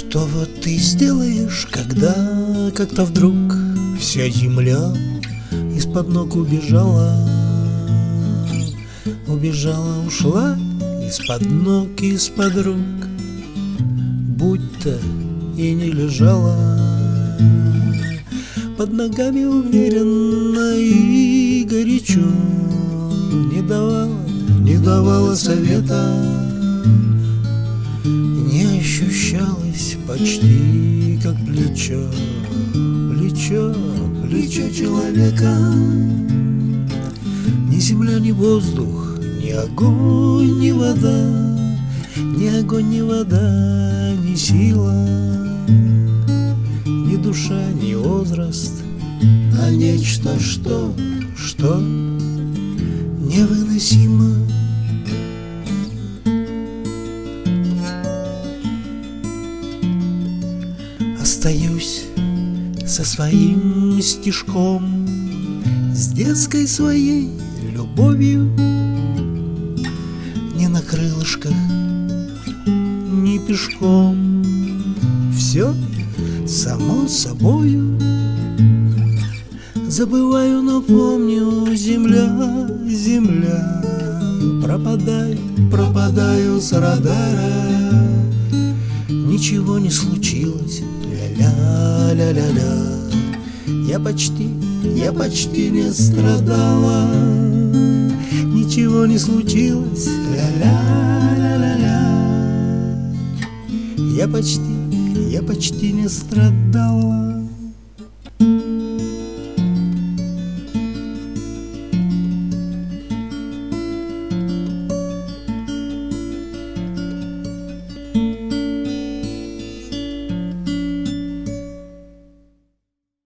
Что вот ты сделаешь, когда как-то вдруг вся земля из-под ног убежала? Убежала, ушла из-под ног, из-под рук, будто и не лежала. Под ногами уверенно и горячо не давала совета. Не ощущалось почти как плечо человека. Ни земля, ни воздух, ни огонь, ни вода, ни огонь, ни вода, ни сила, ни душа, ни возраст, а нечто, что невыносимо. Остаюсь со своим стишком, с детской своей любовью, не на крылышках, ни пешком. Все само собою. Забываю, но помню, земля, земля, пропадаю с радара. Ничего не случилось, ля-ля-ля-ля-ля. Я почти не страдала. Ничего не случилось, ля-ля-ля-ля-ля. Я почти не страдала.